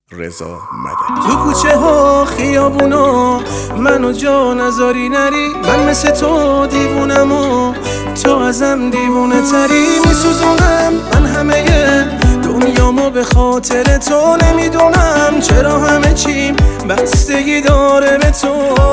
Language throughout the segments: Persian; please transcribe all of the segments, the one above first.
رضا مدنی. تو کوچه ها خیابونا منو جا نذاری نری، من مثل تو دیوونم و تو ازم دیوونه تری. میسوزونم من همه دنیامو به خاطر تو، نمیدونم چرا همه چیم بستگی داره به تو.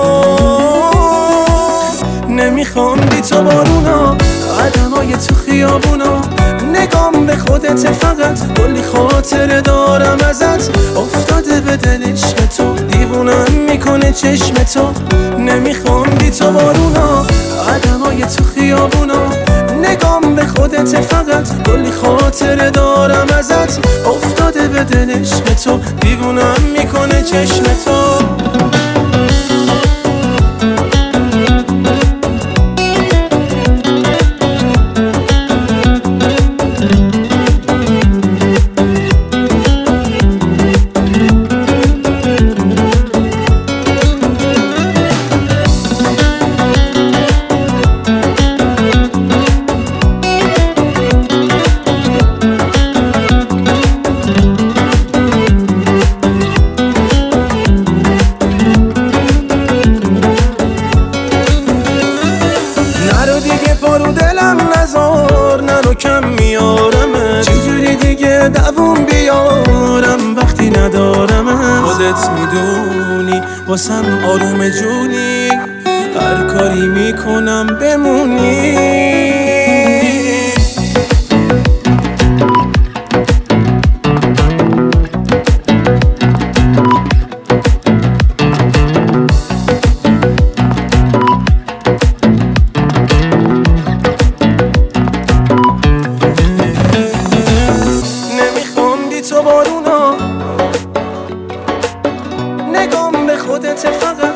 نمیخوام بی تو بارونا، قدمای تو خیابونا، نگام به خودت فقط کلی خاطره دارم ازت. افتاده به دل عشق تو، دیوونم میکنه چشم تو. نمیخوام بی تو بارونا، قدمای تو خیابونا، نگام به خودت فقط کلی خاطره دارم ازت. افتاده به دل عشق تو، دیوونم میکنه چشم تو. پارو دلم نزار، نرو کم میارمه، چجوری دیگه دووم بیارم وقتی ندارمه. خودت میدونی واسم آروم جونی، هر کاری میکنم بمونی. تو بارونا، نگام به خودت فقط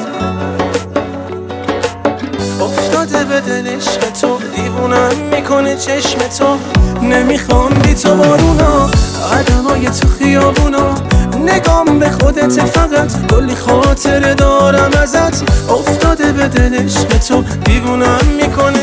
افتاده به دل عشق تو، دیوونم میکنه چشم تو. نمیخوام بی تو بارونا، قدمای تو خیابونا، نگام به خودت فقط کلی خاطره دارم ازت. افتاده به دل عشق تو، دیوونم میکنه